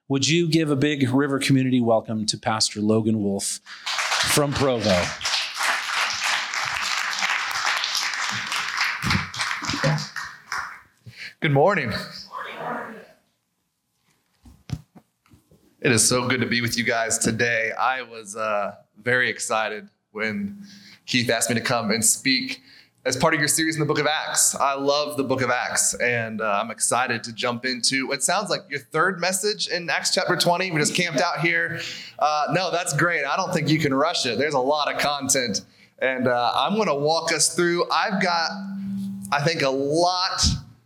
would you give a big River community welcome to Pastor Logan Wolf from Provo? Good morning. It is so good to be with you guys today. I was very excited when Keith asked me to come and speak as part of your series in the book of Acts. I love the book of Acts, and I'm excited to jump into what sounds like your third message in Acts chapter 20. We just camped out here. No, that's great. I don't think you can rush it. There's a lot of content, and I'm going to walk us through. I've got, I think, a lot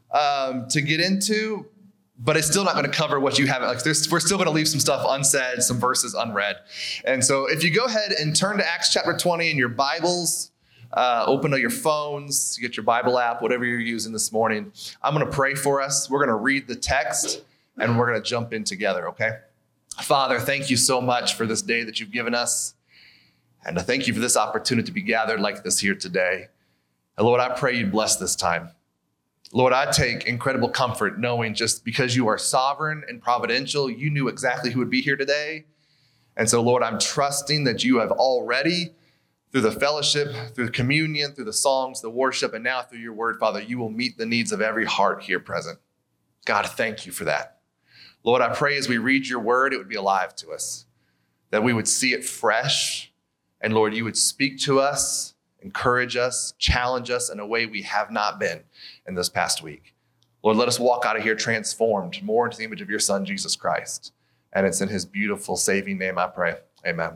to get into, but it's still not going to cover what you haven't. We're still going to leave some stuff unsaid, some verses unread. And so if you go ahead and turn to Acts chapter 20 in your Bibles, open to your phones, get your Bible app, whatever you're using this morning. I'm going to pray for us. We're going to read the text, and we're going to jump in together, okay? Father, thank you so much for this day that you've given us. And I thank you for this opportunity to be gathered like this here today. And Lord, I pray you'd bless this time. Lord, I take incredible comfort knowing just because you are sovereign and providential, you knew exactly who would be here today. And so, Lord, I'm trusting that you have already, through the fellowship, through the communion, through the songs, the worship, and now through your word, Father, you will meet the needs of every heart here present. God, thank you for that. Lord, I pray as we read your word, it would be alive to us, that we would see it fresh. And Lord, you would speak to us, encourage us, challenge us in a way we have not been in this past week. Lord, let us walk out of here transformed more into the image of your Son, Jesus Christ. And it's in his beautiful saving name I pray. Amen.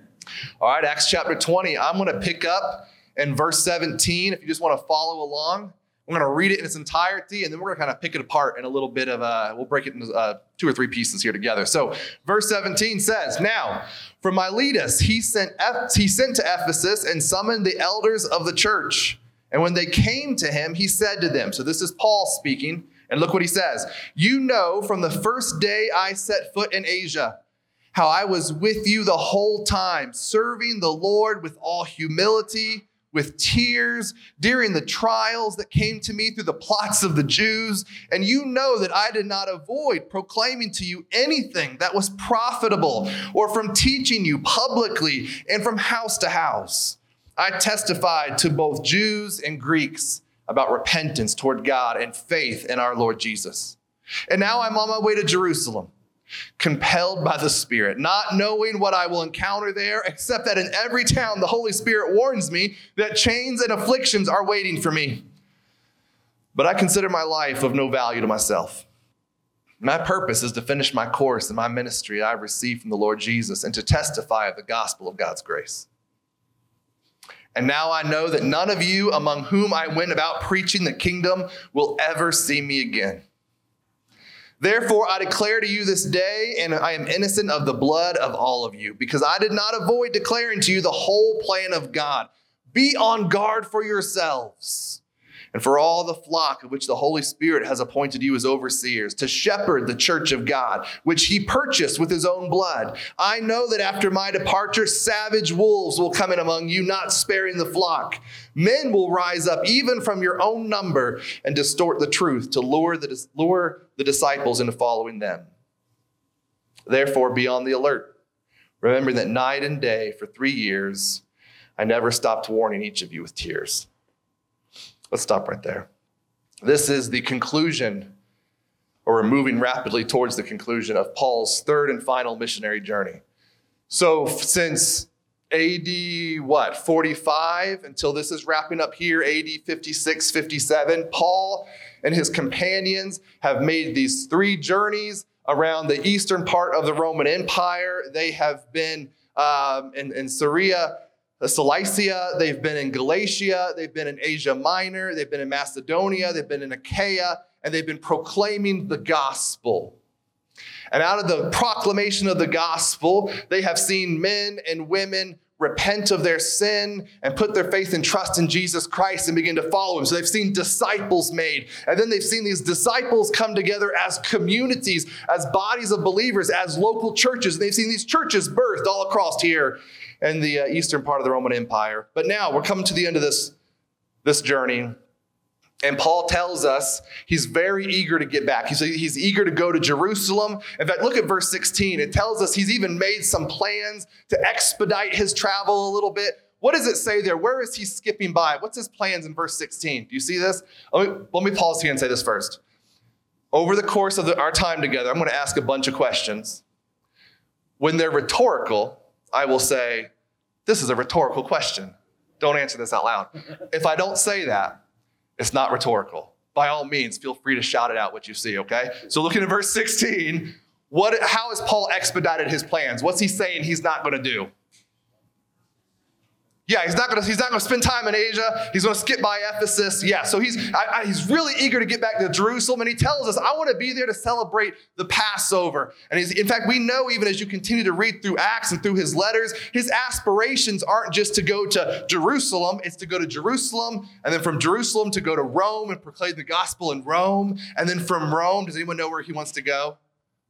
All right, Acts chapter 20. I'm going to pick up in verse 17. If you just want to follow along, I'm going to read it in its entirety, and then we're going to kind of pick it apart in a little bit of we'll break it into 2 or 3 pieces here together. So verse 17 says, "Now from Miletus he sent to Ephesus and summoned the elders of the church. And when they came to him, he said to them," so this is Paul speaking, and look what he says, "You know from the first day I set foot in Asia, how I was with you the whole time, serving the Lord with all humility, with tears during the trials that came to me through the plots of the Jews. And you know that I did not avoid proclaiming to you anything that was profitable or from teaching you publicly and from house to house. I testified to both Jews and Greeks about repentance toward God and faith in our Lord Jesus. And now I'm on my way to Jerusalem, compelled by the Spirit, not knowing what I will encounter there, except that in every town the Holy Spirit warns me that chains and afflictions are waiting for me. But I consider my life of no value to myself. My purpose is to finish my course in my ministry I received from the Lord Jesus and to testify of the gospel of God's grace. And now I know that none of you among whom I went about preaching the kingdom will ever see me again. Therefore, I declare to you this day, and I am innocent of the blood of all of you, because I did not avoid declaring to you the whole plan of God. Be on guard for yourselves and for all the flock of which the Holy Spirit has appointed you as overseers, to shepherd the church of God, which he purchased with his own blood. I know that after my departure, savage wolves will come in among you, not sparing the flock. Men will rise up even from your own number and distort the truth to lure the disciples into following them. Therefore, be on the alert, remembering that night and day for 3 years, I never stopped warning each of you with tears." Let's stop right there. This is the conclusion, or we're moving rapidly towards the conclusion of Paul's third and final missionary journey. So since AD 45 until this is wrapping up here, AD 56, 57, Paul and his companions have made these 3 journeys around the eastern part of the Roman Empire. They have been in Syria, Cilicia, they've been in Galatia, they've been in Asia Minor, they've been in Macedonia, they've been in Achaia, and they've been proclaiming the gospel. And out of the proclamation of the gospel, they have seen men and women repent of their sin and put their faith and trust in Jesus Christ and begin to follow him. So they've seen disciples made. And then they've seen these disciples come together as communities, as bodies of believers, as local churches. And they've seen these churches birthed all across here in the eastern part of the Roman Empire. But now we're coming to the end of this journey. And Paul tells us he's very eager to get back. He's eager to go to Jerusalem. In fact, look at verse 16. It tells us he's even made some plans to expedite his travel a little bit. What does it say there? Where is he skipping by? What's his plans in verse 16? Do you see this? Let me pause here and say this first. Over the course of our time together, I'm going to ask a bunch of questions. When they're rhetorical, I will say, this is a rhetorical question. Don't answer this out loud. If I don't say that, it's not rhetorical. By all means, feel free to shout it out what you see, okay? So looking at verse 16, how has Paul expedited his plans? What's he saying he's not going to do? Yeah, he's not going to spend time in Asia. He's going to skip by Ephesus. Yeah, so he's really eager to get back to Jerusalem, and he tells us, I want to be there to celebrate the Passover. And in fact, we know even as you continue to read through Acts and through his letters, his aspirations aren't just to go to Jerusalem. It's to go to Jerusalem, and then from Jerusalem to go to Rome and proclaim the gospel in Rome. And then from Rome, does anyone know where he wants to go?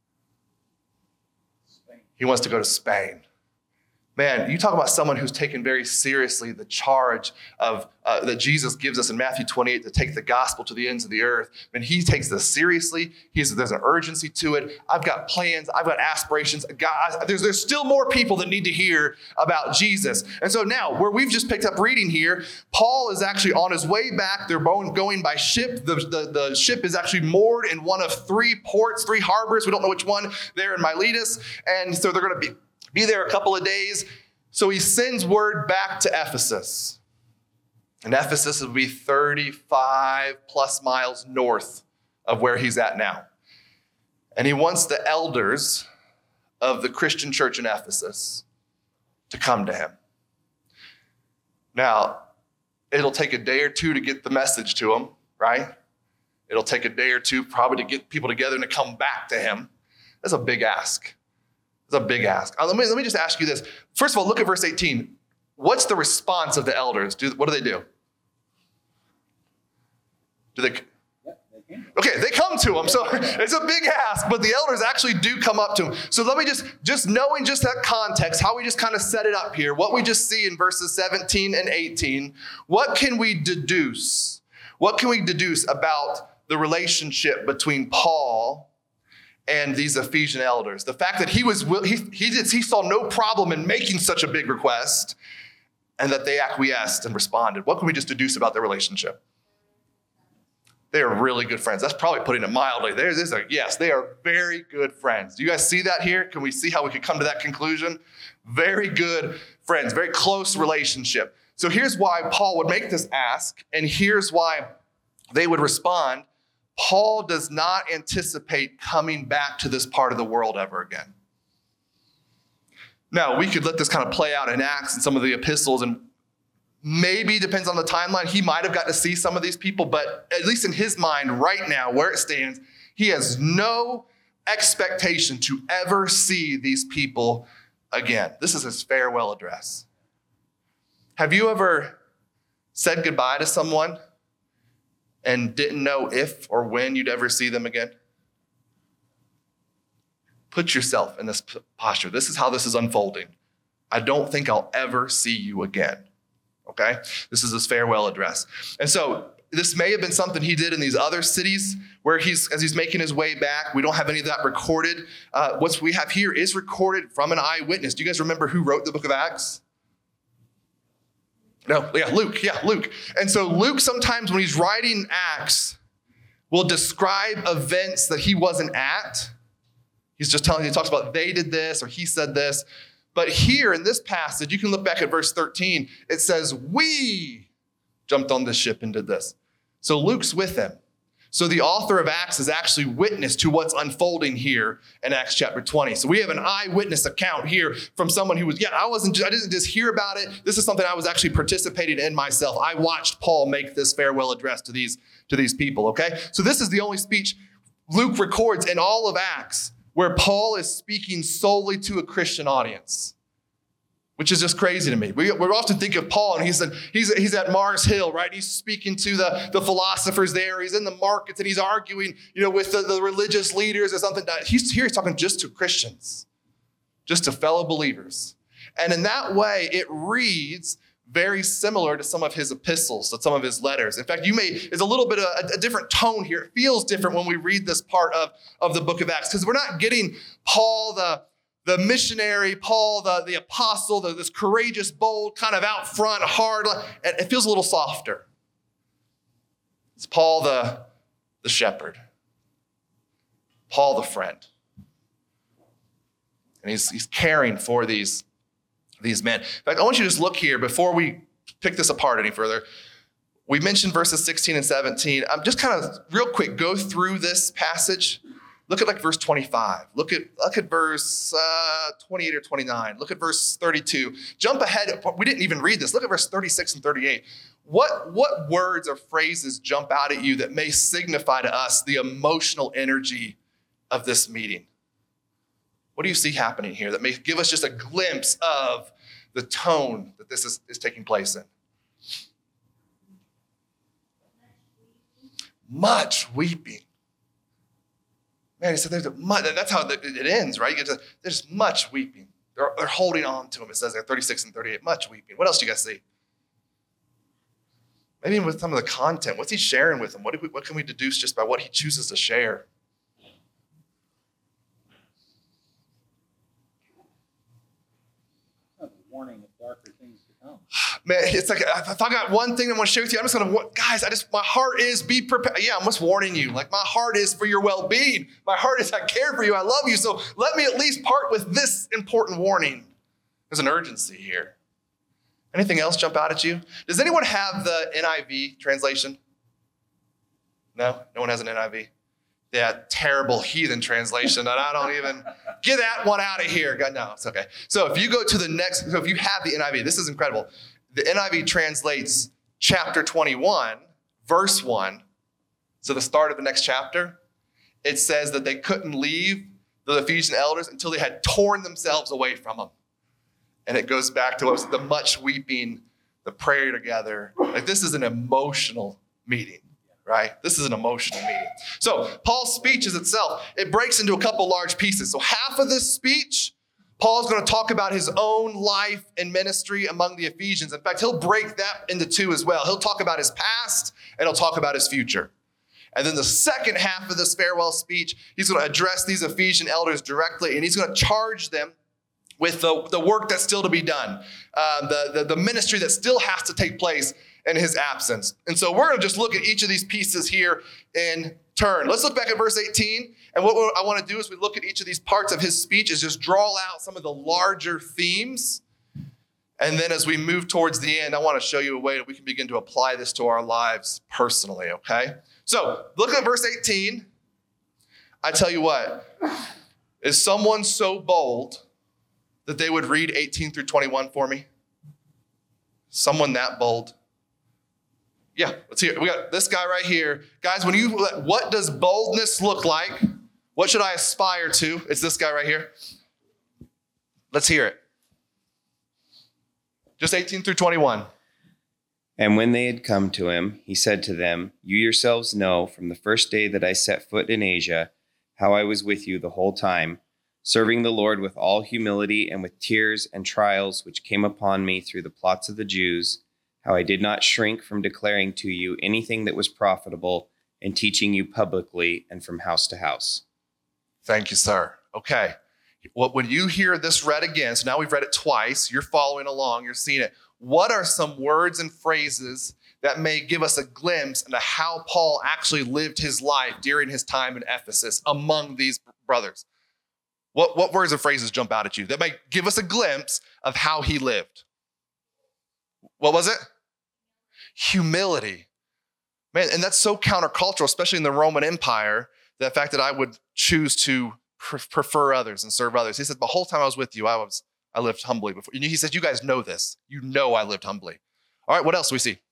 Spain. He wants to go to Spain. Man, you talk about someone who's taken very seriously the charge of that Jesus gives us in Matthew 28 to take the gospel to the ends of the earth. And he takes this seriously. There's an urgency to it. I've got plans. I've got aspirations. God, there's still more people that need to hear about Jesus. And so now, where we've just picked up reading here, Paul is actually on his way back. They're going by ship. The ship is actually moored in one of three harbors. We don't know which one. There in Miletus. And so they're going to be there a couple of days. So he sends word back to Ephesus. And Ephesus would be 35 plus miles north of where he's at now. And he wants the elders of the Christian church in Ephesus to come to him. Now, it'll take a day or two to get the message to him, right? It'll take a day or two probably to get people together and to come back to him. That's a big ask. It's a big ask. Let me just ask you this. First of all, look at verse 18. What's the response of the elders? What do they do? Okay, they come to him. So it's a big ask, but the elders actually do come up to him. So let me just knowing just that context, how we just kind of set it up here, what we just see in verses 17 and 18, what can we deduce? What can we deduce about the relationship between Paul and these Ephesian elders? The fact that he saw no problem in making such a big request and that they acquiesced and responded. What can we just deduce about their relationship? They are really good friends. That's probably putting it mildly. Yes, they are very good friends. Do you guys see that here? Can we see how we could come to that conclusion? Very good friends, very close relationship. So here's why Paul would make this ask, and here's why they would respond. Paul does not anticipate coming back to this part of the world ever again. Now, we could let this kind of play out in Acts and some of the epistles, and maybe, depends on the timeline, he might have got to see some of these people, but at least in his mind right now, where it stands, he has no expectation to ever see these people again. This is his farewell address. Have you ever said goodbye to someone and didn't know if or when you'd ever see them again? Put yourself in this posture. This is how this is unfolding. I don't think I'll ever see you again. Okay? This is his farewell address. And so this may have been something he did in these other cities where as he's making his way back. We don't have any of that recorded. What we have here is recorded from an eyewitness. Do you guys remember who wrote the book of Acts? No, Luke. And so Luke, sometimes when he's writing Acts, will describe events that he wasn't at. He's just he talks about they did this or he said this. But here in this passage, you can look back at verse 13. It says, we jumped on this ship and did this. So Luke's with them. So the author of Acts is actually witness to what's unfolding here in Acts chapter 20. So we have an eyewitness account here from someone who was, I didn't just hear about it. This is something I was actually participating in myself. I watched Paul make this farewell address to these people, okay? So this is the only speech Luke records in all of Acts where Paul is speaking solely to a Christian audience, which is just crazy to me. We often think of Paul, and he's at Mars Hill, right? He's speaking to the philosophers there. He's in the markets, and he's arguing, with the religious leaders or something. He's talking just to Christians, just to fellow believers. And in that way, it reads very similar to some of his epistles, to some of his letters. In fact, it's a little bit of a different tone here. It feels different when we read this part of the book of Acts, because we're not getting Paul, the missionary, Paul, the apostle, this courageous, bold, kind of out front, hard. It feels a little softer. It's Paul, the shepherd. Paul, the friend. And he's caring for these men. In fact, I want you to just look here before we pick this apart any further. We mentioned verses 16 and 17. I'm just kind of real quick, go through this passage. Look at like verse 25. Look at verse 28 or 29. Look at verse 32. Jump ahead. We didn't even read this. Look at verse 36 and 38. What words or phrases jump out at you that may signify to us the emotional energy of this meeting? What do you see happening here that may give us just a glimpse of the tone that this is taking place in? Much weeping. Man, he said that's how it ends, right? There's much weeping. They're holding on to him. It says there, 36 and 38, much weeping. What else do you guys see? Maybe even with some of the content. What's he sharing with them? What can we deduce just by what he chooses to share? Warning of darker things to come. Man, it's like, if I got one thing I want to share with you, I'm just going to, guys, my heart is be prepared. Yeah, I'm just warning you. Like, my heart is for your well-being. My heart is I care for you. I love you. So let me at least part with this important warning. There's an urgency here. Anything else jump out at you? Does anyone have the NIV translation? No? No one has an NIV? That terrible heathen translation that I don't even, get that one out of here. God, no, it's okay. So if you go to the next, so if you have the NIV, this is incredible. The NIV translates chapter 21, verse 1. So the start of the next chapter, it says that they couldn't leave the Ephesian elders until they had torn themselves away from them. And it goes back to what was the much weeping, the prayer together. Like, this is an emotional meeting. Right? This is an emotional meeting. So Paul's speech is itself, it breaks into a couple large pieces. So half of this speech, Paul's going to talk about his own life and ministry among the Ephesians. In fact, he'll break that into two as well. He'll talk about his past and he'll talk about his future. And then the second half of this farewell speech, he's going to address these Ephesian elders directly, and he's going to charge them with the work that's still to be done, the ministry that still has to take place in his absence. And so we're going to just look at each of these pieces here in turn. Let's look back at verse 18. And what I want to do is we look at each of these parts of his speech is just draw out some of the larger themes. And then as we move towards the end, I want to show you a way that we can begin to apply this to our lives personally, okay? So look at verse 18. I tell you what, is someone so bold that they would read 18 through 21 for me? Someone that bold? Yeah, let's hear it. We got this guy right here. Guys, what does boldness look like? What should I aspire to? It's this guy right here. Let's hear it. Just 18 through 21. And when they had come to him, he said to them, "You yourselves know from the first day that I set foot in Asia, how I was with you the whole time, serving the Lord with all humility and with tears and trials which came upon me through the plots of the Jews, how I did not shrink from declaring to you anything that was profitable and teaching you publicly and from house to house." Thank you, sir. Okay. When you hear this read again, so now we've read it twice, you're following along, you're seeing it. What are some words and phrases that may give us a glimpse into how Paul actually lived his life during his time in Ephesus among these brothers? What words and phrases jump out at you that may give us a glimpse of how he lived? What was it? Humility. Man, and that's so countercultural, especially in the Roman Empire, the fact that I would choose to prefer others and serve others. He said, the whole time I was with you, I lived humbly before. He said, you guys know this. You know I lived humbly. All right, what else do we see?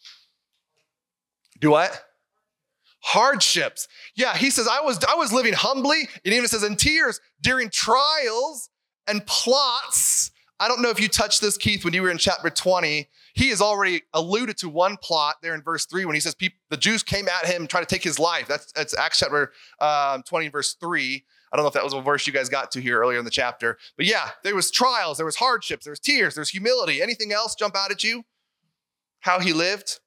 Do what? Hardships. Yeah, he says, I was living humbly. It even says in tears during trials and plots. I don't know if you touched this, Keith, when you were in chapter 20. He has already alluded to one plot there in verse 3 when he says the Jews came at him trying to take his life. That's Acts chapter 20, verse 3. I don't know if that was a verse you guys got to here earlier in the chapter. But yeah, there was trials, there was hardships, there was tears, there's humility. Anything else jump out at you? How he lived?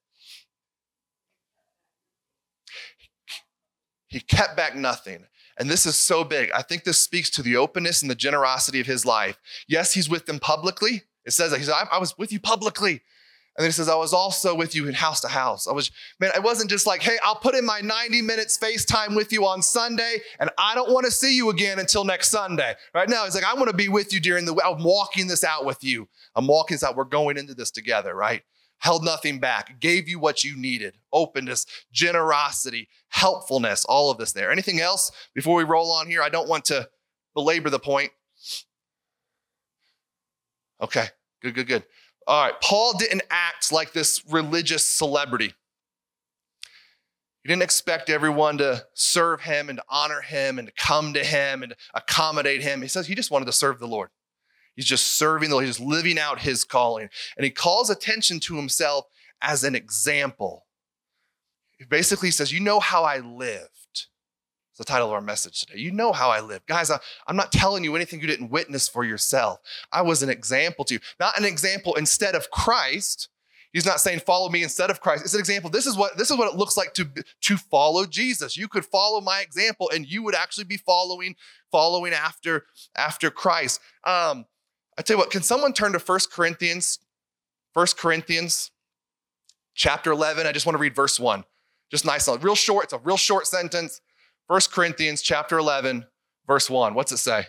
He kept back nothing. And this is so big. I think this speaks to the openness and the generosity of his life. Yes, he's with them publicly. It says that he said, I was with you publicly. And then he says, I was also with you in house to house. It wasn't just like, hey, I'll put in my 90 minutes FaceTime with you on Sunday, and I don't want to see you again until next Sunday. Right now, he's like, I want to be with you I'm walking this out with you. I'm walking this out. We're going into this together, right? Held nothing back, gave you what you needed, openness, generosity, helpfulness, all of this there. Anything else before we roll on here? I don't want to belabor the point. Okay, good. All right, Paul didn't act like this religious celebrity. He didn't expect everyone to serve him and to honor him and to come to him and to accommodate him. He says he just wanted to serve the Lord. He's just serving the Lord. He's just living out his calling. And he calls attention to himself as an example. He basically says, you know how I lived. It's the title of our message today. You know how I lived. Guys, I'm not telling you anything you didn't witness for yourself. I was an example to you. Not an example instead of Christ. He's not saying follow me instead of Christ. It's an example. This is what it looks like to follow Jesus. You could follow my example and you would actually be following after Christ. I tell you what, can someone turn to 1 Corinthians chapter 11? I just want to read verse 1. Just nice, real short. It's a real short sentence. 1 Corinthians chapter 11, verse 1. What's it say?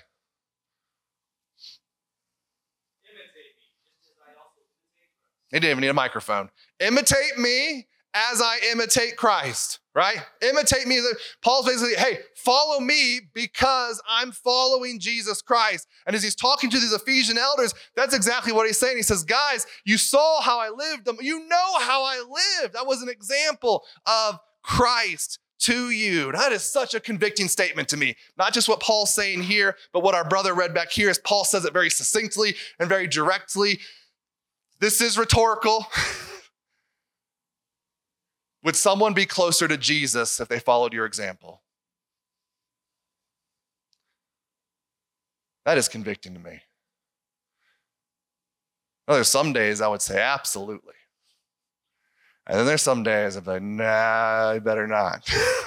He didn't even need a microphone. Imitate me as I imitate Christ, right? Imitate me. Paul's basically, hey, follow me because I'm following Jesus Christ. And as he's talking to these Ephesian elders, that's exactly what he's saying. He says, guys, you saw how I lived. You know how I lived. I was an example of Christ to you. That is such a convicting statement to me. Not just what Paul's saying here, but what our brother read back here, as Paul says it very succinctly and very directly. This is rhetorical. Would someone be closer to Jesus if they followed your example? That is convicting to me. Well, there's some days I would say absolutely. And then there's some days I'm like, nah, I better not.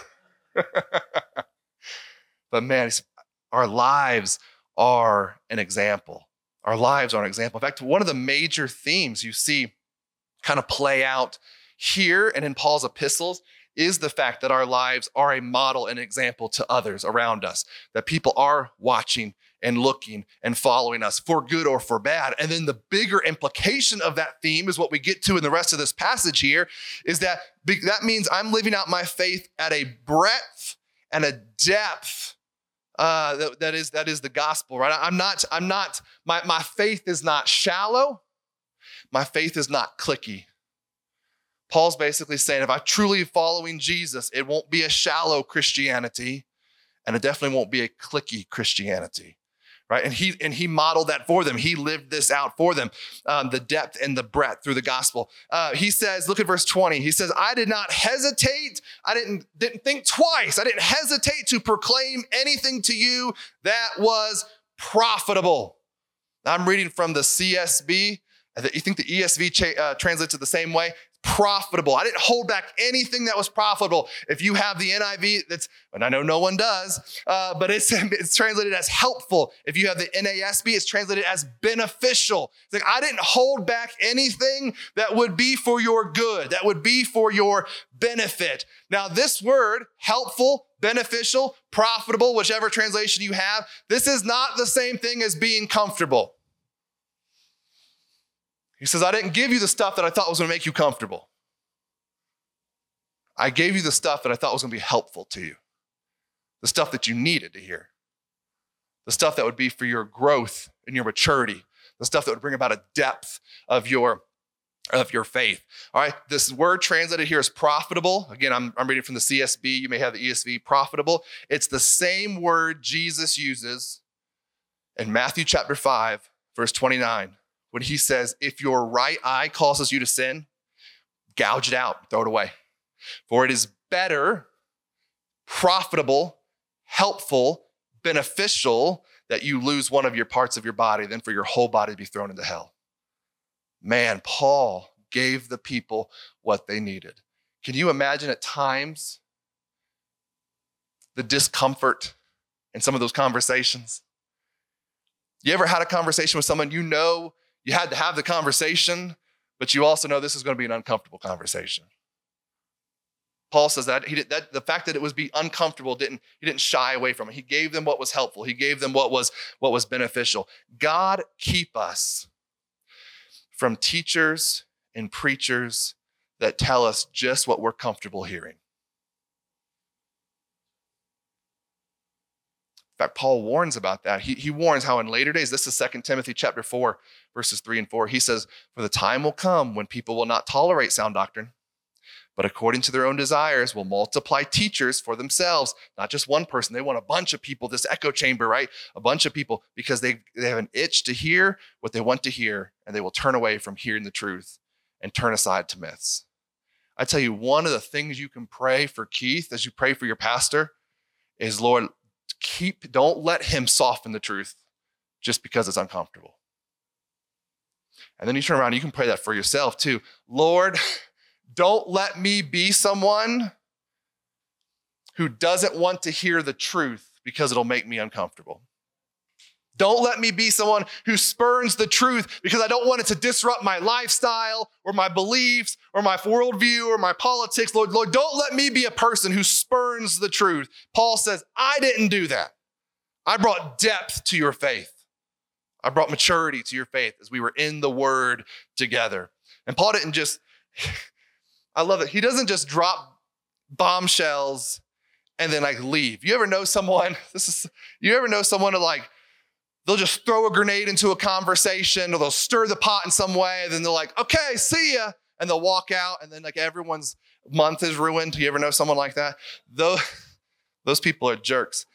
But man, our lives are an example. Our lives are an example. In fact, one of the major themes you see kind of play out here and in Paul's epistles is the fact that our lives are a model and example to others around us, that people are watching and looking and following us for good or for bad. And then the bigger implication of that theme is what we get to in the rest of this passage here, is that means I'm living out my faith at a breadth and a depth that is the gospel, right? My faith is not shallow. My faith is not cliquey. Paul's basically saying, if I'm truly following Jesus, it won't be a shallow Christianity, and it definitely won't be a cliquey Christianity, right? And he modeled that for them. He lived this out for them, the depth and the breadth through the gospel. He says, look at verse 20. He says, I did not hesitate. I didn't think twice. I didn't hesitate to proclaim anything to you that was profitable. I'm reading from the CSB. You think the ESV translates it the same way? Profitable. I didn't hold back anything that was profitable. If you have the NIV, and I know no one does, but it's translated as helpful. If you have the NASB, it's translated as beneficial. It's like, I didn't hold back anything that would be for your good, that would be for your benefit. Now, this word, helpful, beneficial, profitable, whichever translation you have, this is not the same thing as being comfortable. He says, I didn't give you the stuff that I thought was going to make you comfortable. I gave you the stuff that I thought was going to be helpful to you. The stuff that you needed to hear. The stuff that would be for your growth and your maturity. The stuff that would bring about a depth of your faith. All right, this word translated here is profitable. Again, I'm reading from the CSB. You may have the ESV, profitable. It's the same word Jesus uses in Matthew chapter 5, verse 29. When he says, if your right eye causes you to sin, gouge it out, throw it away. For it is better, profitable, helpful, beneficial that you lose one of your parts of your body than for your whole body to be thrown into hell. Man, Paul gave the people what they needed. Can you imagine at times the discomfort in some of those conversations? You ever had a conversation with someone you know you had to have the conversation, but you also know this is going to be an uncomfortable conversation? Paul says that the fact that it was be uncomfortable he didn't shy away from it. He gave them what was helpful. He gave them what was beneficial. God keep us from teachers and preachers that tell us just what we're comfortable hearing. In fact, Paul warns about that. He warns how in later days, this is 2 Timothy chapter 4, verses 3 and 4. He says, for the time will come when people will not tolerate sound doctrine, but according to their own desires will multiply teachers for themselves. Not just one person. They want a bunch of people, this echo chamber, right? A bunch of people, because they have an itch to hear what they want to hear, and they will turn away from hearing the truth and turn aside to myths. I tell you, one of the things you can pray for Keith as you pray for your pastor is, Lord, don't let him soften the truth just because it's uncomfortable. And then you turn around and you can pray that for yourself too. Lord, don't let me be someone who doesn't want to hear the truth because it'll make me uncomfortable. Don't let me be someone who spurns the truth because I don't want it to disrupt my lifestyle or my beliefs or my worldview or my politics. Lord, don't let me be a person who spurns the truth. Paul says, I didn't do that. I brought depth to your faith. I brought maturity to your faith as we were in the word together. And Paul didn't just, I love it. He doesn't just drop bombshells and then leave. You ever know someone who they'll just throw a grenade into a conversation or they'll stir the pot in some way. And then they're like, okay, see ya. And they'll walk out and then everyone's month is ruined. You ever know someone like that? Those people are jerks.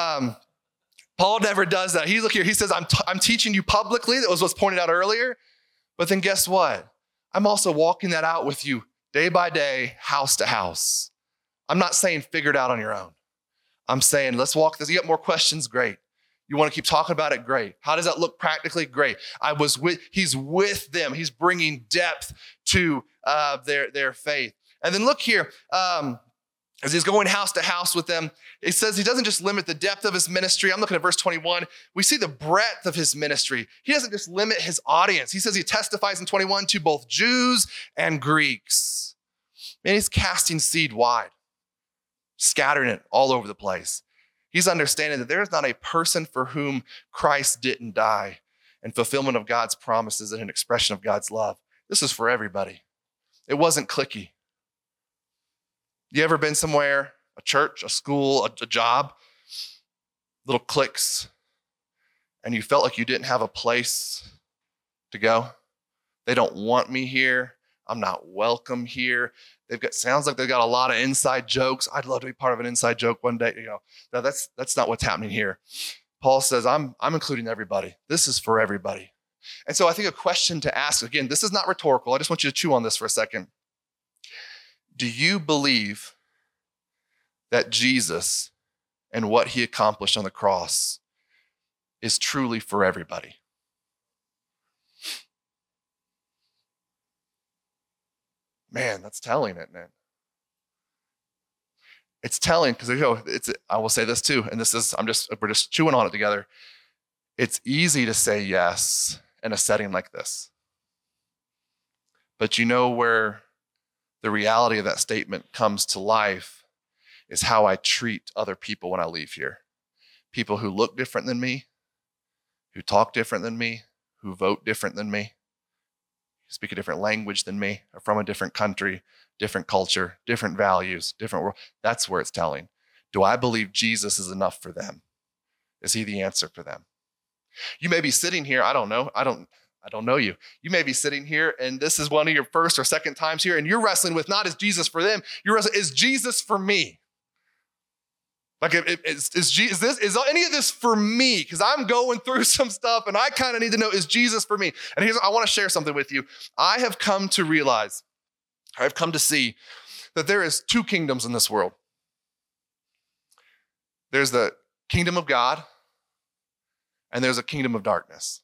Paul never does that. Look here, he says, I'm teaching you publicly. That was what's pointed out earlier. But then guess what? I'm also walking that out with you day by day, house to house. I'm not saying figure it out on your own. I'm saying, let's walk this. You got more questions? Great. You want to keep talking about it? Great. How does that look practically? Great. He's with them. He's bringing depth to their faith. And then look here, as he's going house to house with them, it says he doesn't just limit the depth of his ministry. I'm looking at verse 21. We see the breadth of his ministry. He doesn't just limit his audience. He says he testifies in 21 to both Jews and Greeks. Man, he's casting seed wide, scattering it all over the place. He's understanding that there is not a person for whom Christ didn't die, and fulfillment of God's promises and an expression of God's love. This is for everybody. It wasn't cliquey. You ever been somewhere, a church, a school, a job, little cliques, and you felt like you didn't have a place to go? They don't want me here. I'm not welcome here. Sounds like they've got a lot of inside jokes. I'd love to be part of an inside joke one day. No, that's not what's happening here. Paul says, I'm including everybody. This is for everybody. And so I think a question to ask, again, this is not rhetorical. I just want you to chew on this for a second. Do you believe that Jesus and what he accomplished on the cross is truly for everybody? Man, that's telling, isn't it? It's telling because I will say this too, and we're just chewing on it together. It's easy to say yes in a setting like this. But you know where the reality of that statement comes to life is how I treat other people when I leave here. People who look different than me, who talk different than me, who vote different than me, speak a different language than me, are from a different country, different culture, different values, different world. That's where it's telling. Do I believe Jesus is enough for them? Is he the answer for them? You may be sitting here, I don't know you. You may be sitting here and this is one of your first or second times here and you're wrestling with not is Jesus for them, you're wrestling, is Jesus for me? Like, is any of this for me? Because I'm going through some stuff and I kind of need to know, is Jesus for me? And I want to share something with you. I have come to realize, I've come to see that there is two kingdoms in this world. There's the kingdom of God and there's a kingdom of darkness.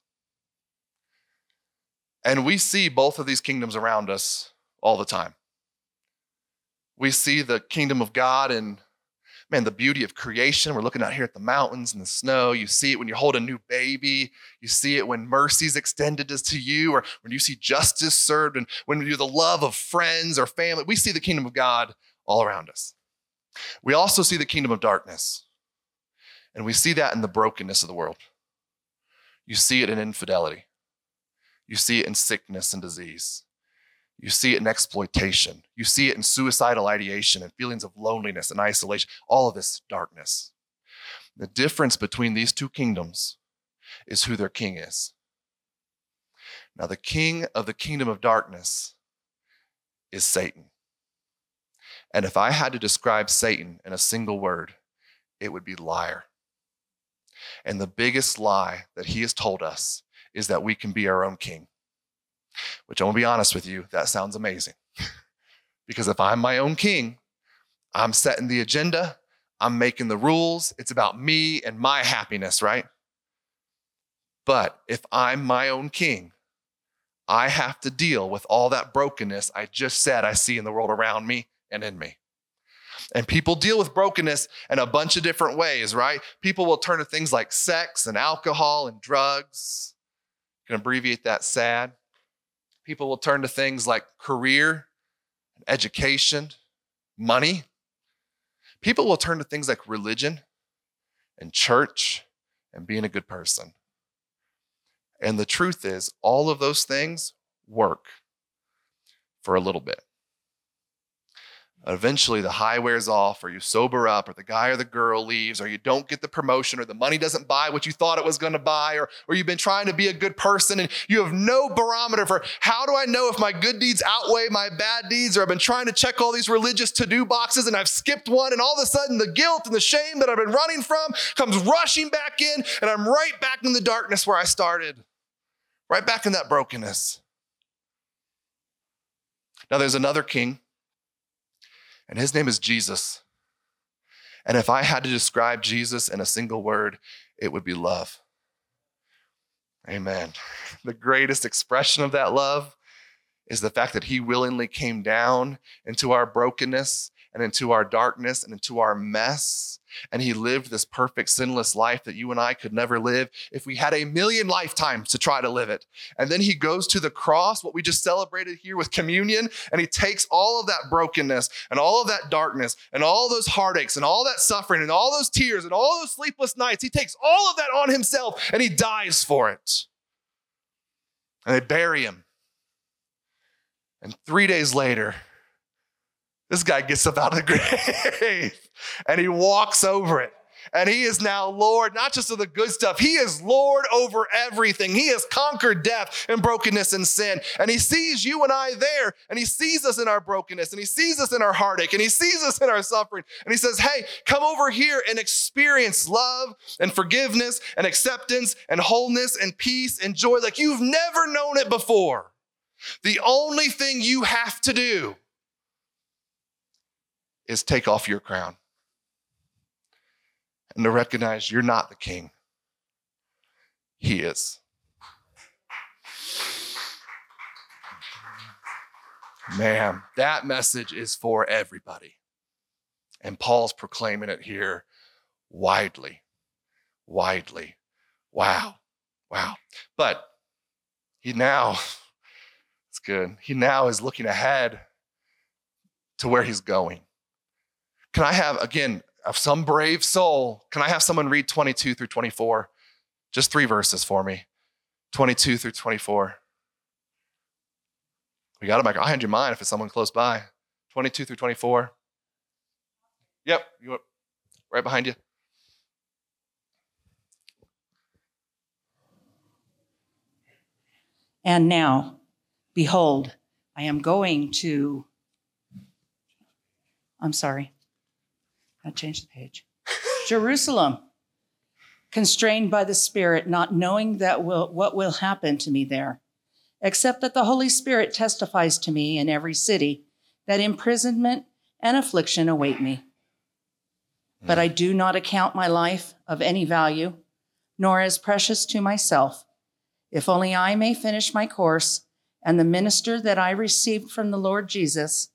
And we see both of these kingdoms around us all the time. We see the kingdom of God and, man, the beauty of creation. We're looking out here at the mountains and the snow. You see it when you hold a new baby. You see it when mercy's extended to you, or when you see justice served, and when you're the love of friends or family. We see the kingdom of God all around us. We also see the kingdom of darkness. And we see that in the brokenness of the world. You see it in infidelity. You see it in sickness and disease. You see it in exploitation. You see it in suicidal ideation and feelings of loneliness and isolation. All of this darkness. The difference between these two kingdoms is who their king is. Now, the king of the kingdom of darkness is Satan. And if I had to describe Satan in a single word, it would be liar. And the biggest lie that he has told us is that we can be our own king. Which, I'm gonna be honest with you, that sounds amazing. Because if I'm my own king, I'm setting the agenda, I'm making the rules, it's about me and my happiness, right? But if I'm my own king, I have to deal with all that brokenness I just said I see in the world around me and in me. And people deal with brokenness in a bunch of different ways, right? People will turn to things like sex and alcohol and drugs. You can abbreviate that SAD. People will turn to things like career, education, money. People will turn to things like religion and church and being a good person. And the truth is, all of those things work for a little bit. Eventually, the high wears off, or you sober up, or the guy or the girl leaves, or you don't get the promotion, or the money doesn't buy what you thought it was going to buy, or you've been trying to be a good person and you have no barometer for how do I know if my good deeds outweigh my bad deeds, or I've been trying to check all these religious to-do boxes and I've skipped one, and all of a sudden the guilt and the shame that I've been running from comes rushing back in, and I'm right back in the darkness where I started, right back in that brokenness. Now there's another king, and his name is Jesus. And if I had to describe Jesus in a single word, it would be love. Amen. The greatest expression of that love is the fact that he willingly came down into our brokenness and into our darkness and into our mess. And he lived this perfect, sinless life that you and I could never live if we had 1,000,000 lifetimes to try to live it. And then he goes to the cross, what we just celebrated here with communion, and he takes all of that brokenness and all of that darkness and all those heartaches and all that suffering and all those tears and all those sleepless nights. He takes all of that on himself and he dies for it. And they bury him. And 3 days later, this guy gets up out of the grave and he walks over it. And he is now Lord, not just of the good stuff. He is Lord over everything. He has conquered death and brokenness and sin. And he sees you and I there. And he sees us in our brokenness. And he sees us in our heartache. And he sees us in our suffering. And he says, hey, come over here and experience love and forgiveness and acceptance and wholeness and peace and joy like you've never known it before. The only thing you have to do is take off your crown and to recognize you're not the king. He is. Man, that message is for everybody. And Paul's proclaiming it here widely. Wow. But he now, it's good. He now is looking ahead to where he's going. Can I have, again, of some brave soul, can I have someone read 22 through 24? Just 3 verses for me. 22 through 24. We got it, Mike. I'll hand you mine if it's someone close by. 22 through 24. Yep, right behind you. And now, behold, I am going to, I changed the page. Jerusalem, constrained by the Spirit, not knowing what will happen to me there, except that the Holy Spirit testifies to me in every city that imprisonment and affliction await me. But I do not account my life of any value, nor as precious to myself, if only I may finish my course and the ministry I received from the Lord Jesus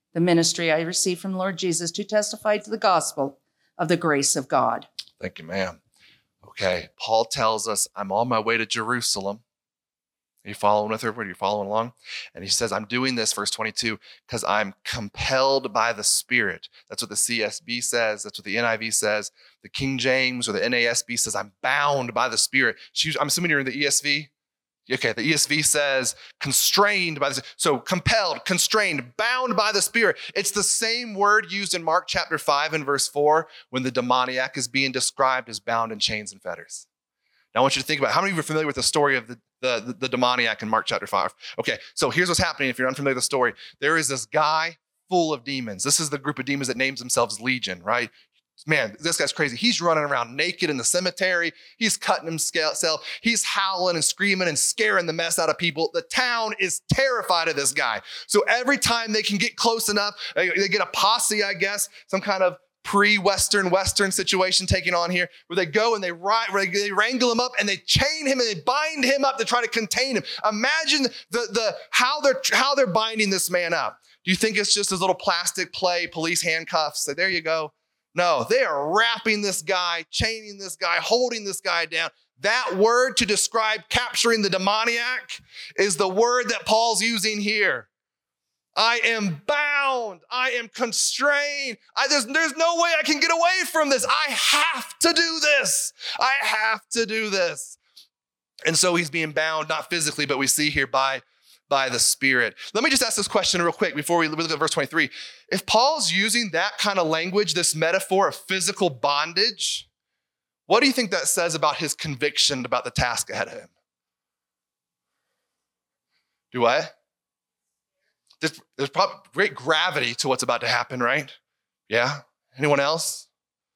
to testify to the gospel of the grace of God. Thank you, ma'am. Okay, Paul tells us, I'm on my way to Jerusalem. Are you following with her? Are you following along? And he says, I'm doing this, verse 22, because I'm compelled by the Spirit. That's what the CSB says. That's what the NIV says. The King James or the NASB says, I'm bound by the Spirit. I'm assuming you're in the ESV. Okay, the ESV says constrained by the, so compelled, constrained, bound by the Spirit. It's the same word used in Mark chapter 5 and verse 4 when the demoniac is being described as bound in chains and fetters. Now I want you to think about how many of you are familiar with the story of the demoniac in Mark chapter 5? Okay, so here's what's happening if you're unfamiliar with the story. There is this guy full of demons. This is the group of demons that names themselves Legion, right? Man, this guy's crazy. He's running around naked in the cemetery. He's cutting himself. He's howling and screaming and scaring the mess out of people. The town is terrified of this guy. So every time they can get close enough, they get a posse, I guess, some kind of Western situation taking on here, where they go and they wrangle him up and they chain him and they bind him up to try to contain him. Imagine how they're binding this man up. Do you think it's just his little plastic play police handcuffs? So there you go. No, they are wrapping this guy, chaining this guy, holding this guy down. That word to describe capturing the demoniac is the word that Paul's using here. I am bound. I am constrained. There's no way I can get away from this. I have to do this. I have to do this. And so he's being bound, not physically, but we see here by the Spirit. Let me just ask this question real quick before we look at verse 23. If Paul's using that kind of language, this metaphor of physical bondage, what do you think that says about his conviction about the task ahead of him? Do I? There's probably great gravity to what's about to happen, right? Yeah? Anyone else?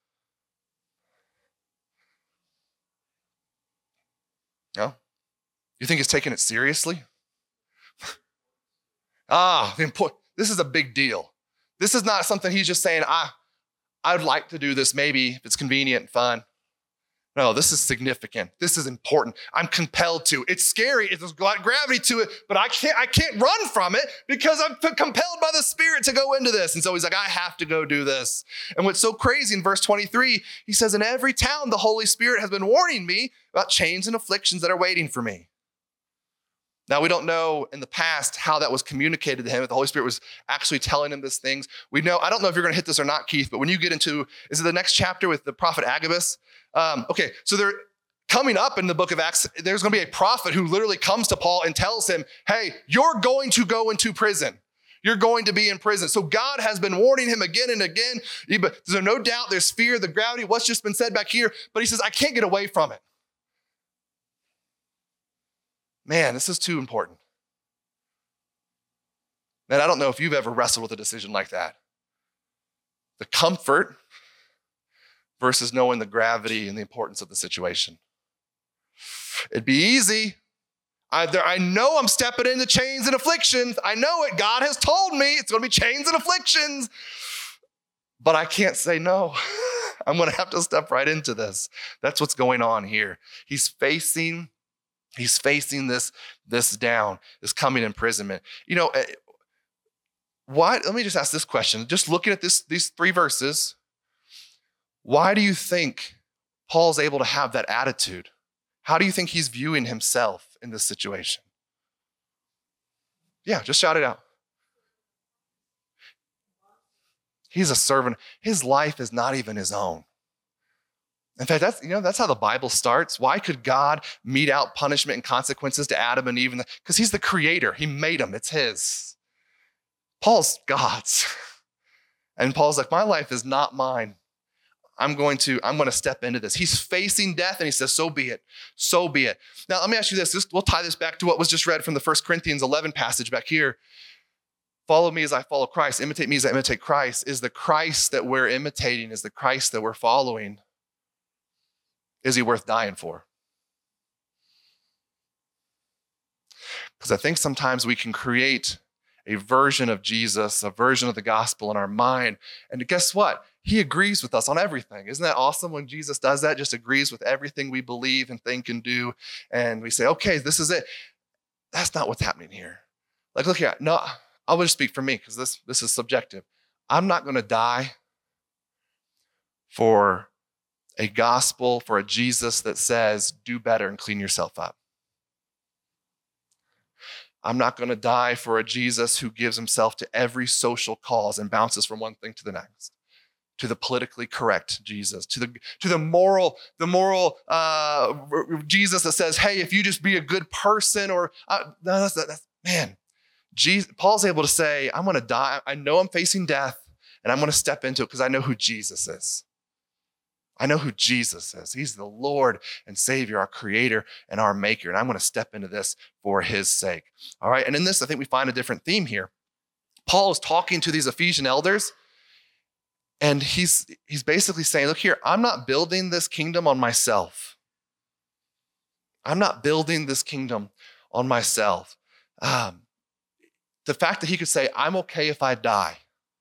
No? You think he's taking it seriously? This is a big deal. This is not something he's just saying, I'd like to do this maybe if it's convenient and fun. No, this is significant. This is important. I'm compelled to. It's scary. There's a lot of gravity to it, but I can't run from it because I'm compelled by the Spirit to go into this. And so he's like, I have to go do this. And what's so crazy in verse 23, he says, in every town, the Holy Spirit has been warning me about chains and afflictions that are waiting for me. Now, we don't know in the past how that was communicated to him, if the Holy Spirit was actually telling him these things. We know, I don't know if you're going to hit this or not, Keith, but when you get into, is it the next chapter with the prophet Agabus? Okay, so they're coming up in the book of Acts, there's going to be a prophet who literally comes to Paul and tells him, hey, you're going to go into prison. You're going to be in prison. So God has been warning him again and again. There's no doubt there's fear, the gravity, what's just been said back here. But he says, I can't get away from it. Man, this is too important. Man, I don't know if you've ever wrestled with a decision like that. The comfort versus knowing the gravity and the importance of the situation. It'd be easy. I know I'm stepping into chains and afflictions. I know it. God has told me it's going to be chains and afflictions. But I can't say no. I'm going to have to step right into this. That's what's going on here. He's facing this down, this coming imprisonment. You know, why? Let me just ask this question. Just looking at these three verses, why do you think Paul's able to have that attitude? How do you think he's viewing himself in this situation? Yeah, just shout it out. He's a servant. His life is not even his own. In fact, that's how the Bible starts. Why could God mete out punishment and consequences to Adam and Eve? Because he's the creator. He made them. It's his. Paul's God's. And Paul's like, my life is not mine. I'm going to step into this. He's facing death and he says, so be it. So be it. Now, let me ask you this. We'll tie this back to what was just read from the 1 Corinthians 11 passage back here. Follow me as I follow Christ. Imitate me as I imitate Christ. Is the Christ that we're imitating, is the Christ that we're following, is he worth dying for? Because I think sometimes we can create a version of Jesus, a version of the gospel in our mind. And guess what? He agrees with us on everything. Isn't that awesome when Jesus does that? Just agrees with everything we believe and think and do. And we say, okay, this is it. That's not what's happening here. Like, look here. No, I'll just speak for me because this is subjective. I'm not going to die for a gospel, for a Jesus that says, do better and clean yourself up. I'm not going to die for a Jesus who gives himself to every social cause and bounces from one thing to the next, to the politically correct Jesus, to the moral Jesus that says, hey, if you just be a good person, or man, Jesus, Paul's able to say, I'm going to die. I know I'm facing death, and I'm going to step into it because I know who Jesus is. I know who Jesus is. He's the Lord and Savior, our creator and our maker. And I'm going to step into this for his sake. All right. And in this, I think we find a different theme here. Paul is talking to these Ephesian elders, and he's basically saying, look here, I'm not building this kingdom on myself. I'm not building this kingdom on myself. The fact that he could say, I'm okay if I die,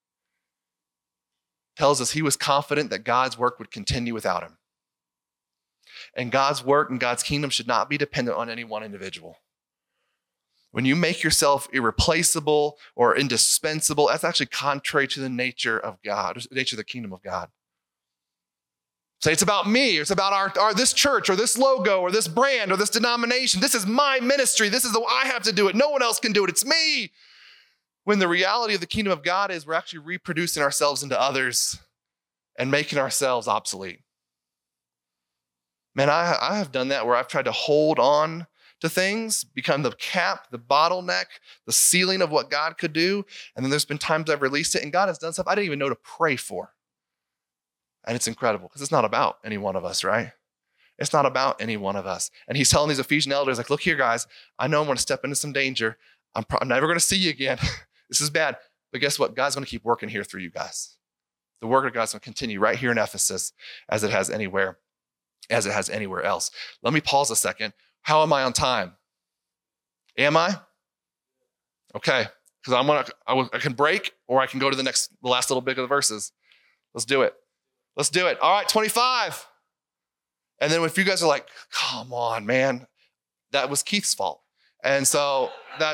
tells us he was confident that God's work would continue without him. And God's work and God's kingdom should not be dependent on any one individual. When you make yourself irreplaceable or indispensable, that's actually contrary to the nature of God, the nature of the kingdom of God. Say it's about me, or it's about our this church, or this logo, or this brand, or this denomination. This is my ministry. This is the way I have to do it. No one else can do it. It's me. When the reality of the kingdom of God is we're actually reproducing ourselves into others and making ourselves obsolete. Man, I have done that where I've tried to hold on to things, become the cap, the bottleneck, the ceiling of what God could do. And then there's been times I've released it and God has done stuff I didn't even know to pray for. And it's incredible because it's not about any one of us, right? It's not about any one of us. And he's telling these Ephesian elders, like, look here, guys, I know I'm going to step into some danger. I'm never going to see you again. This is bad. But guess what? God's going to keep working here through you guys. The work of God's going to continue right here in Ephesus as it has anywhere else. Let me pause a second. How am I on time? Am I? Okay. Because I can break, or I can go to the last little bit of the verses. Let's do it. All right, 25. And then if you guys are like, come on, man, that was Keith's fault. And so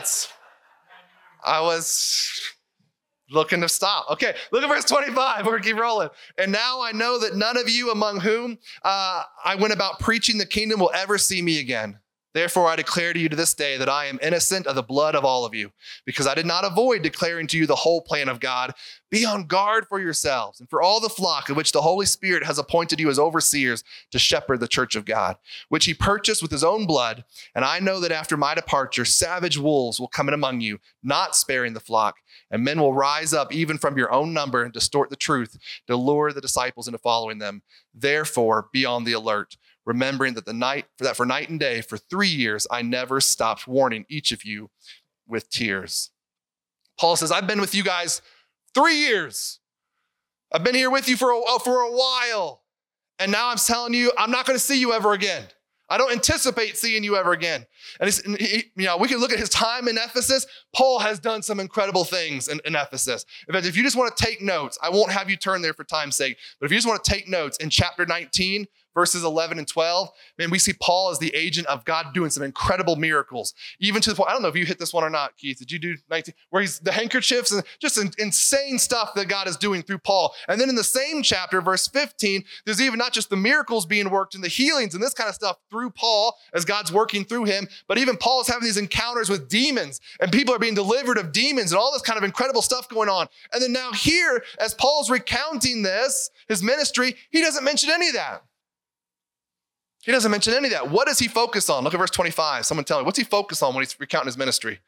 I was looking to stop. Okay, look at verse 25. We're going to keep rolling. And now I know that none of you among whom I went about preaching the kingdom will ever see me again. Therefore, I declare to you to this day that I am innocent of the blood of all of you, because I did not avoid declaring to you the whole plan of God. Be on guard for yourselves and for all the flock of which the Holy Spirit has appointed you as overseers to shepherd the church of God, which he purchased with his own blood. And I know that after my departure, savage wolves will come in among you, not sparing the flock. And men will rise up even from your own number and distort the truth to lure the disciples into following them. Therefore, be on the alert, remembering that for night and day, for 3 years, I never stopped warning each of you with tears. Paul says, I've been with you guys 3 years. I've been here with you for a while. And now I'm telling you, I'm not going to see you ever again. I don't anticipate seeing you ever again. And we can look at his time in Ephesus. Paul has done some incredible things in Ephesus. In fact, if you just want to take notes, I won't have you turn there for time's sake, but if you just want to take notes, in chapter 19, verses 11 and 12, man, we see Paul as the agent of God doing some incredible miracles. Even to the point, I don't know if you hit this one or not, Keith. Did you do 19? Where he's the handkerchiefs and just insane stuff that God is doing through Paul. And then in the same chapter, verse 15, there's even not just the miracles being worked and the healings and this kind of stuff through Paul as God's working through him, but even Paul is having these encounters with demons and people are being delivered of demons and all this kind of incredible stuff going on. And then now here, as Paul's recounting this, his ministry, he doesn't mention any of that. He doesn't mention any of that. What does he focus on? Look at verse 25. Someone tell me, what's he focus on when he's recounting his ministry?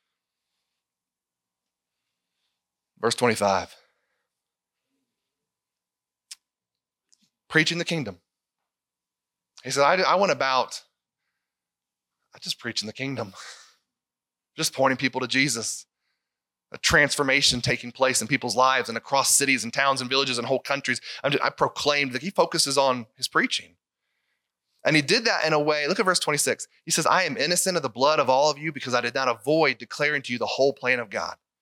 Verse 25. Preaching the kingdom. He said, I went about, just preaching the kingdom. Just pointing people to Jesus. A transformation taking place in people's lives and across cities and towns and villages and whole countries. I proclaimed that he focuses on his preaching. And he did that in a way, look at verse 26. He says, I am innocent of the blood of all of you because I did not avoid declaring to you the whole plan of God.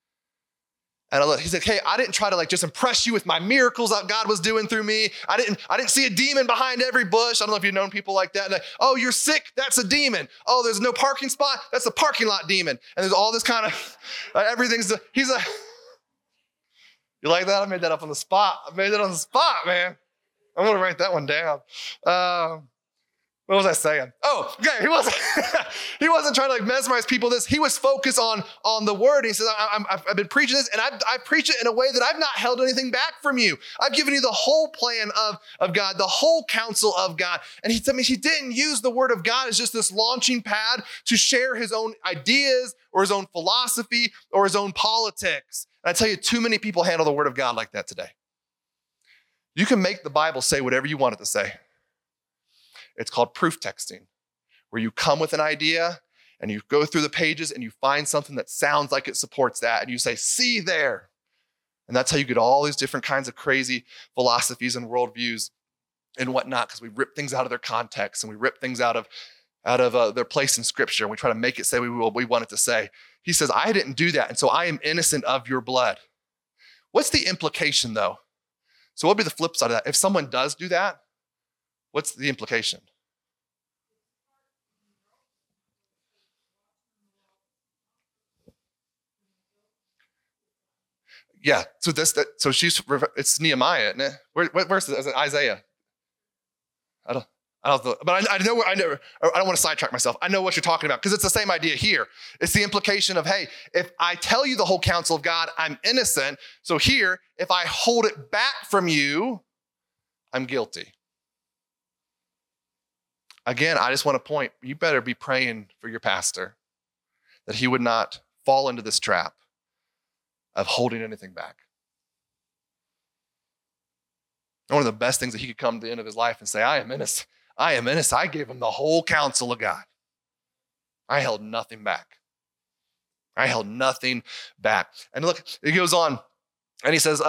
And he's like, hey, I didn't try to like just impress you with my miracles that God was doing through me. I didn't see a demon behind every bush. I don't know if you've known people like that. Like, oh, you're sick, that's a demon. Oh, there's no parking spot, that's a parking lot demon. And there's all this kind of, he's like, you like that? I made that up on the spot. I made that on the spot, man. I'm gonna write that one down. What was I saying? Oh, okay. He wasn't trying to like mesmerize people. He was focused on the word. And he says, I've been preaching this, and I preach it in a way that I've not held anything back from you. I've given you the whole plan of God, the whole counsel of God. And he didn't use the word of God as just this launching pad to share his own ideas or his own philosophy or his own politics. And I tell you, too many people handle the word of God like that today. You can make the Bible say whatever you want it to say. It's called proof texting, where you come with an idea and you go through the pages and you find something that sounds like it supports that. And you say, see there. And that's how you get all these different kinds of crazy philosophies and worldviews and whatnot, because we rip things out of their context and we rip things out of their place in scripture. And we try to make it say what we want it to say. He says, I didn't do that. And so I am innocent of your blood. What's the implication though? So what would be the flip side of that? If someone does do that, what's the implication? Yeah, so it's Nehemiah, isn't it? Where's it? Is it Isaiah? I don't know, but I don't want to sidetrack myself. I know what you're talking about because it's the same idea here. It's the implication of, hey, if I tell you the whole counsel of God, I'm innocent. So here, if I hold it back from you, I'm guilty. Again, I just want to point, you better be praying for your pastor that he would not fall into this trap of holding anything back. And one of the best things that he could come to the end of his life and say, I am innocent. I am innocent. I gave him the whole counsel of God. I held nothing back. I held nothing back. And look, it goes on and he says,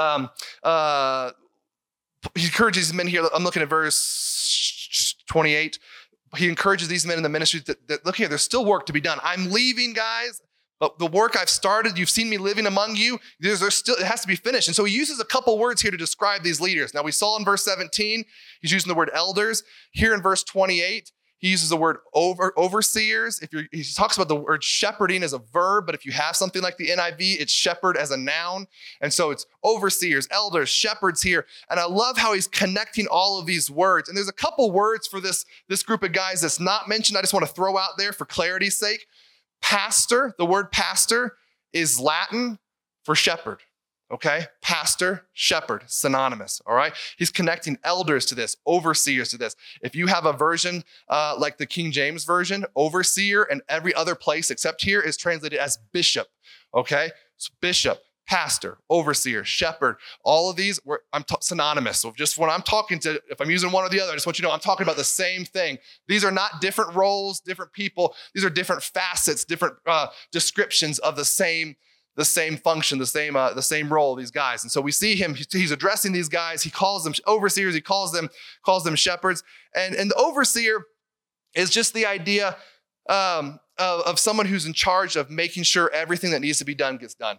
he encourages these men here. I'm looking at verse 28. He encourages these men in the ministry that look here, there's still work to be done. I'm leaving, guys. But the work I've started, you've seen me living among you, there's still, it has to be finished. And so he uses a couple words here to describe these leaders. Now we saw in verse 17, he's using the word elders. Here in verse 28, he uses the word overseers. He talks about the word shepherding as a verb, but if you have something like the NIV, it's shepherd as a noun. And so it's overseers, elders, shepherds here. And I love how he's connecting all of these words. And there's a couple words for this group of guys that's not mentioned. I just want to throw out there for clarity's sake. Pastor, the word pastor is Latin for shepherd, okay? Pastor, shepherd, synonymous, all right? He's connecting elders to this, overseers to this. If you have a version like the King James Version, overseer and every other place except here is translated as bishop, okay? So bishop, pastor, overseer, shepherd, all of these, I'm synonymous. So just when I'm talking to, if I'm using one or the other, I just want you to know I'm talking about the same thing. These are not different roles, different people. These are different facets, different descriptions of the same function, the same role, these guys. And so we see him, he's addressing these guys. He calls them overseers. He calls them shepherds. And the overseer is just the idea of someone who's in charge of making sure everything that needs to be done gets done.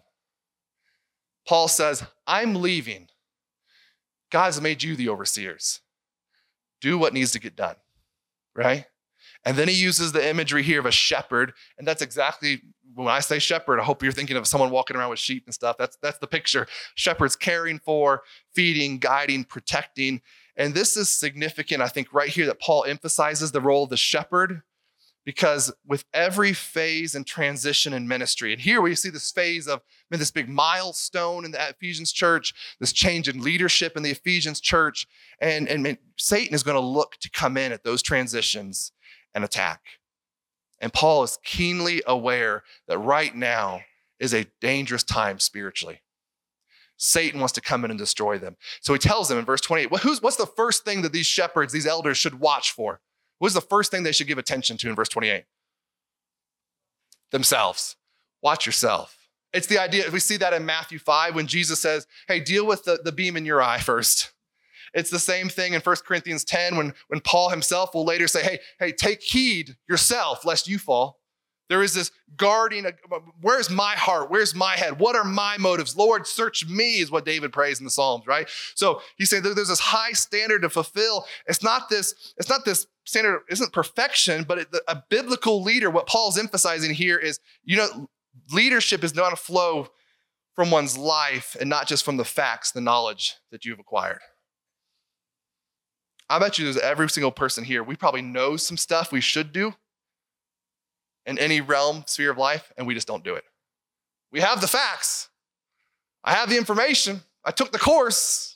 Paul says, I'm leaving. God's made you the overseers. Do what needs to get done, right? And then he uses the imagery here of a shepherd. And that's exactly, when I say shepherd, I hope you're thinking of someone walking around with sheep and stuff. That's the picture. Shepherds caring for, feeding, guiding, protecting. And this is significant, I think, right here that Paul emphasizes the role of the shepherd. Because with every phase and transition in ministry, and here we see this phase of this big milestone in the Ephesians church, this change in leadership in the Ephesians church, and Satan is going to look to come in at those transitions and attack. And Paul is keenly aware that right now is a dangerous time spiritually. Satan wants to come in and destroy them. So he tells them in verse 28, what's the first thing that these shepherds, these elders should watch for? What's the first thing they should give attention to in verse 28? Themselves. Watch yourself. It's the idea, we see that in Matthew 5 when Jesus says, hey, deal with the beam in your eye first. It's the same thing in 1 Corinthians 10 when Paul himself will later say, hey, take heed yourself lest you fall. There is this guarding, where's my heart? Where's my head? What are my motives? Lord, search me is what David prays in the Psalms, right? So he's saying there's this high standard to fulfill. It's not this standard, isn't perfection, but a biblical leader, what Paul's emphasizing here is, leadership is not to flow from one's life and not just from the facts, the knowledge that you've acquired. I bet you there's every single person here, we probably know some stuff we should do in any realm, sphere of life, and we just don't do it. We have the facts. I have the information. I took the course.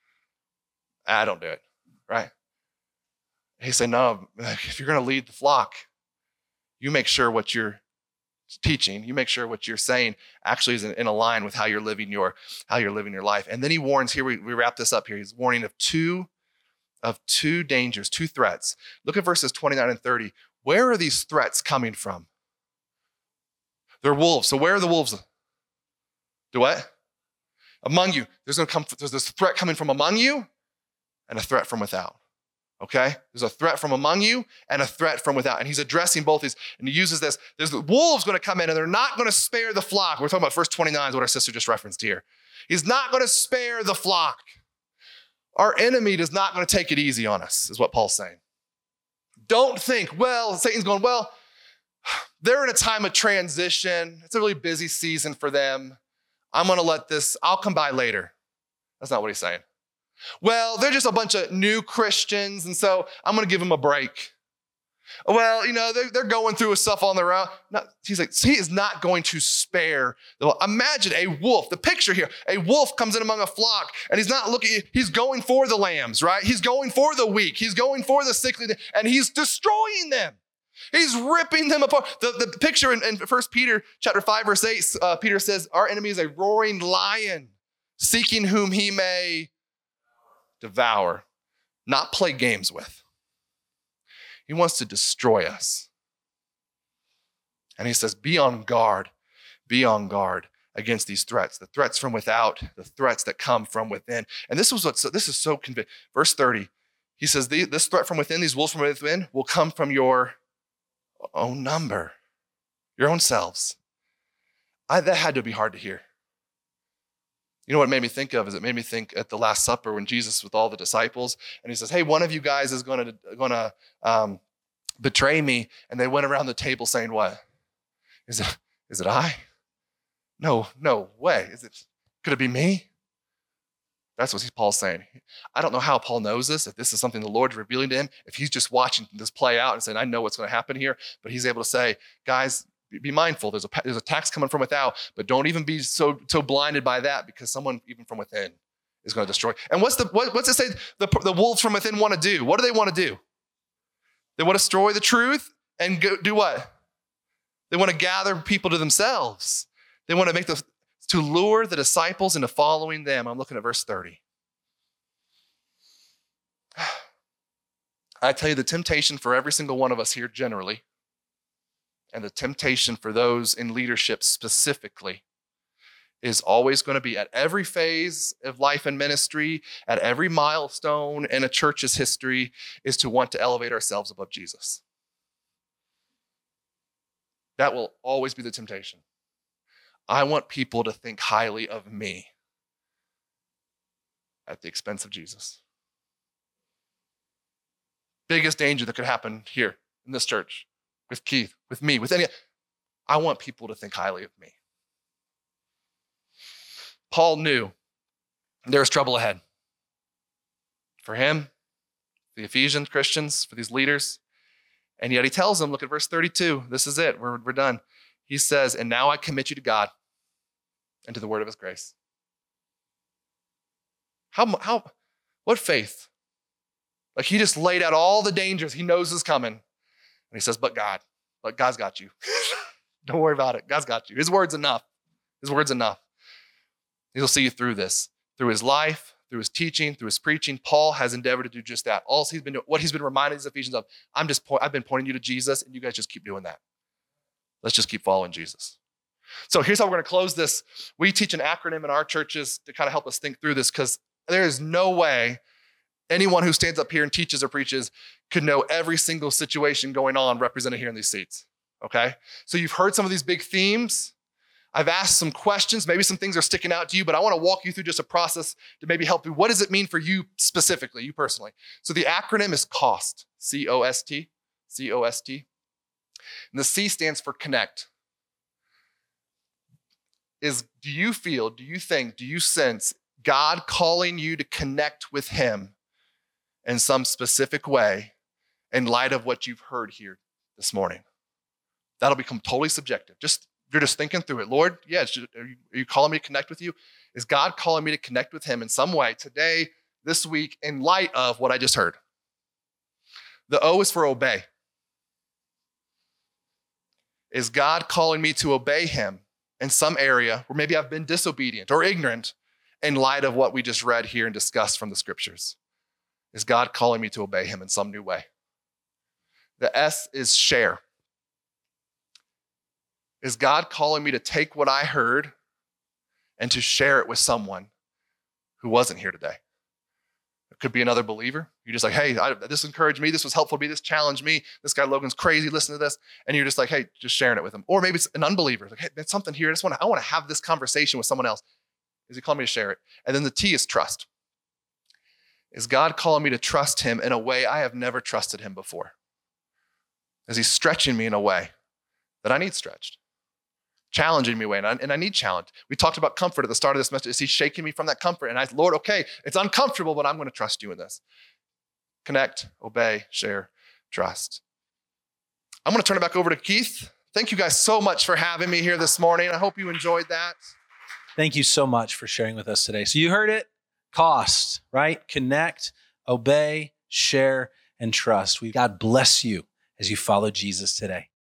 I don't do it, right? He said, no, if you're going to lead the flock, you make sure what you're teaching, you make sure what you're saying actually is in line with how you're living your life. And then he warns, here we wrap this up here. He's warning of two dangers, two threats. Look at verses 29 and 30. Where are these threats coming from? They're wolves. So where are the wolves? Do what? Among you. There's this threat coming from among you and a threat from without. Okay? There's a threat from among you and a threat from without. And he's addressing both these, and he uses this. There's the wolves going to come in and they're not going to spare the flock. We're talking about verse 29 is what our sister just referenced here. He's not going to spare the flock. Our enemy is not going to take it easy on us, is what Paul's saying. Don't think, Satan's going, they're in a time of transition. It's a really busy season for them. I'm going to I'll come by later. That's not what he's saying. They're just a bunch of new Christians, and so I'm going to give them a break. They're going through stuff on their own. No, he's like, he is not going to spare. Imagine a wolf, the picture here, a wolf comes in among a flock and he's not looking, he's going for the lambs, right? He's going for the weak. He's going for the sickly and he's destroying them. He's ripping them apart. The picture in 1 Peter chapter 5, verse 8, Peter says, our enemy is a roaring lion seeking whom he may devour, not play games with. He wants to destroy us. And he says, be on guard against these threats, the threats from without, the threats that come from within. And this is so convincing. Verse 30, he says, this threat from within, these wolves from within will come from your own number, your own selves. That had to be hard to hear. You know what it made me think of is it made me think at the Last Supper when Jesus with all the disciples, and he says, hey, one of you guys is going to betray me. And they went around the table saying, what? Is it I? No way. Could it be me? That's what Paul's saying. I don't know how Paul knows this, if this is something the Lord's revealing to him, if he's just watching this play out and saying, I know what's going to happen here, but he's able to say, guys, be mindful. There's a tax coming from without, but don't even be so blinded by that because someone even from within is going to destroy. And what's it say the wolves from within want to do? What do they want to do? They want to destroy the truth and do what? They want to gather people to themselves. They want to lure the disciples into following them. I'm looking at verse 30. I tell you, the temptation for every single one of us here generally, and the temptation for those in leadership specifically, is always going to be at every phase of life and ministry, at every milestone in a church's history, is to want to elevate ourselves above Jesus. That will always be the temptation. I want people to think highly of me at the expense of Jesus. Biggest danger that could happen here in this church, with Keith, with me, with any. I want people to think highly of me. Paul knew there was trouble ahead. For him, the Ephesian Christians, for these leaders. And yet he tells them, look at verse 32. This is it. We're done. He says, and now I commit you to God and to the word of his grace. What faith? Like he just laid out all the dangers he knows is coming. And he says, but God's got you. Don't worry about it. God's got you. His word's enough. His word's enough. He'll see you through this, through his life, through his teaching, through his preaching. Paul has endeavored to do just that. All he's been doing, what he's been reminding these Ephesians of, I've been pointing you to Jesus, and you guys just keep doing that. Let's just keep following Jesus. So here's how we're going to close this. We teach an acronym in our churches to kind of help us think through this, because there is no way anyone who stands up here and teaches or preaches could know every single situation going on represented here in these seats. okay? So you've heard some of these big themes. I've asked some questions. Maybe some things are sticking out to you, but I want to walk you through just a process to maybe help you. What does it mean for you specifically, you personally? So the acronym is COST, C-O-S-T, C-O-S-T. And the C stands for connect. Do you feel, do you think, do you sense God calling you to connect with him in some specific way in light of what you've heard here this morning? That'll become totally subjective. You're just thinking through it. Lord, are you calling me to connect with you? Is God calling me to connect with him in some way today, this week, in light of what I just heard? The O is for obey. Is God calling me to obey him in some area where maybe I've been disobedient or ignorant in light of what we just read here and discussed from the scriptures? Is God calling me to obey him in some new way? The S is share. Is God calling me to take what I heard and to share it with someone who wasn't here today? It could be another believer. You're just like, hey, this encouraged me. This was helpful to me. This challenged me. This guy Logan's crazy. Listen to this. And you're just like, hey, just sharing it with him. Or maybe it's an unbeliever. Like, hey, there's something here. I want to have this conversation with someone else. Is he calling me to share it? And then the T is trust. Is God calling me to trust him in a way I have never trusted him before? Is he stretching me in a way that I need stretched? Challenging me away, and I need challenge. We talked about comfort at the start of this message. Is he shaking me from that comfort? And Lord, okay, it's uncomfortable, but I'm going to trust you in this. Connect, obey, share, trust. I'm going to turn it back over to Keith. Thank you guys so much for having me here this morning. I hope you enjoyed that. Thank you so much for sharing with us today. So you heard it, cost, right? Connect, obey, share, and trust. God bless you as you follow Jesus today.